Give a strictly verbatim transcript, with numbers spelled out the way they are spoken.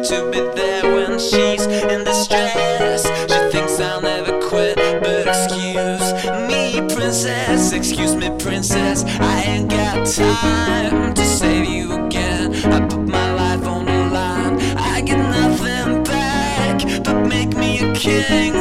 to be there when she's in distress. She thinks I'll never quit, but excuse me, princess, excuse me, princess, I ain't got time to save you again. I put my life on the line, I get nothing back, but make me a king.